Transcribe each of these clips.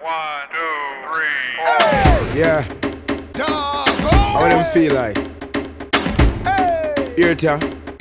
1, 2, 3. Yeah. How them feel like? Hear it ya?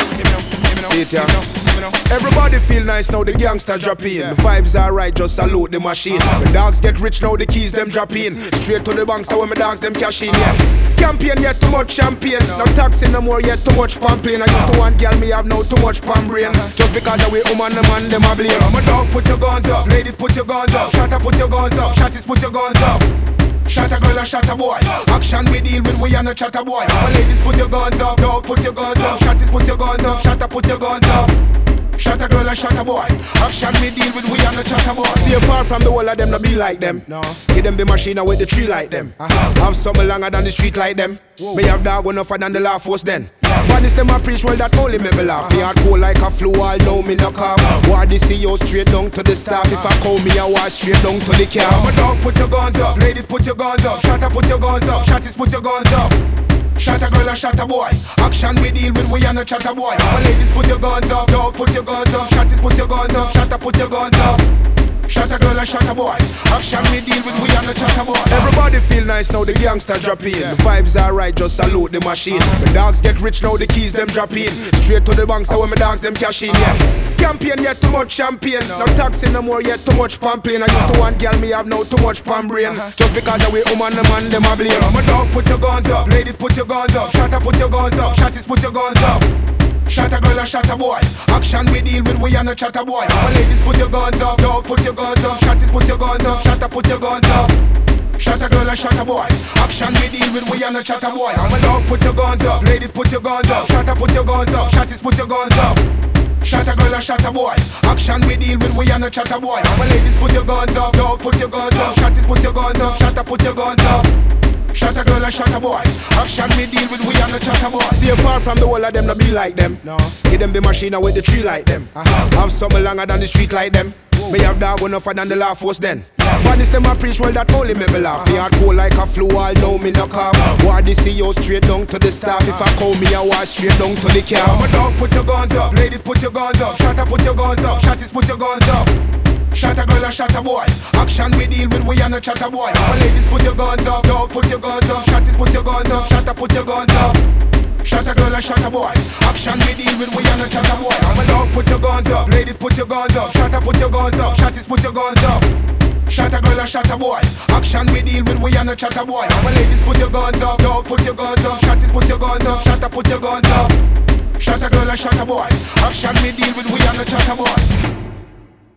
See it ya? Everybody feel nice now, the gangster drop in. The vibes are right, just salute the machine. The dogs get rich now, the keys them drop in. Straight to the bank, so when my dogs them cash in, yeah. Campaign yet too much champagne. No taxing no more yet too much pamphlet. I used to want girl, me have now too much palm brain. Just because of we woman, the man them a blame. My dog, put your guns up. Ladies, put your guns up. Shatter, put your guns up. Shotties, put your guns up. Shot a girl and shot a boy. Action we deal with, we are not chat a boy. My ladies, put your guns up. Dog, put your guns up. Shotties, put your guns up. Shatter, put your guns up. Shot a girl and shot a boy. Action we deal with, we are not chat a boy. Stay far from the whole of them, not be like them. No. Give them the machine with the tree like them. Have something longer than the street like them. Me have dog enough than the laugh force then. Badness them a preach well that only make me laugh. Me hard cold like a flu, all know me no cough. War the CEO straight down to the staff. If I call me, I walk straight down to the car. My dog, put your guns up. Ladies, put your guns up. Shatter, put your guns up. Shotties, put your guns up. Shot a girl and shot a boy. Action we deal with, we are not chat a boy. My ladies, put your guns up. Dog, put your guns up. Shotties, put your guns up. Shatter, put your guns up. Shot a girl and shot a boy. Action we deal with, we are not chat a boy. Everybody feel nice now, the gangster drop in. The vibes are right, just salute the machine. The dogs get rich now, the keys them drop in. Straight to the bank, so when my dogs them cash in, yeah. Campaign yet too much champagne. No taxing no more yet too much pamphlet. I used to want girl, me have now too much palm brain. Just because of we woman, the man them a blame. My dog, put your guns up. Ladies, put your guns up. Shatter, put your guns up. Shotties, put your guns up. Shot a girl and shot a boy. Action we deal with, we are not chat a boy. My ladies, put your guns up. Dog, put your guns up. Shotties, put your guns up. Shatter, put your guns up. Shot a girl and shot a boy. Action we deal with, we are not chat a boy. My dog, put your guns up. Ladies, put your guns up. Shatter, put your guns up. Shotties, put your guns up. Shot a girl and shot a boy. Action we deal with, we are not chat a boy. My ladies, put your guns up. Dog, put your guns up. Shotties, put your guns up. Shatter, put your guns up. Shot a girl and shot a boy. Action we deal with, we are not chat a boy. Stay far from the whole of them, not be like them. No. Give them the machine with the tree like them. Have something longer than the street like them. Me have dog enough than the laugh force then. Badness them a preach well that only make me laugh. Me hard cold like a flu, all know me no cough. War the CEO straight down to the staff. If I call me, I walk straight down to the car. My dog, put your guns up. Ladies, put your guns up. Shatter, put your guns up. Shotties, put your guns up. Shot a girl and shot a boy. Action we deal with, we are not chat a boy. My ladies, put your guns up. Dog, put your guns up. Shotties, put your guns up. Shatter, put your guns up. Shot a girl and shot a boy. Action we deal with, we are not chat a boy. My dog, put your guns up. Ladies, put your guns up. Shatter, put your guns up. Shotties, put your guns up. Shot a girl and shot a boy. Action we deal with, we are not chat a boy. My ladies, put your guns up. Dog, put your guns up. Shotties, put your guns up. Shatter, put your guns up. Shot a girl and shot a boy. Action we deal with, we are not chat a boy.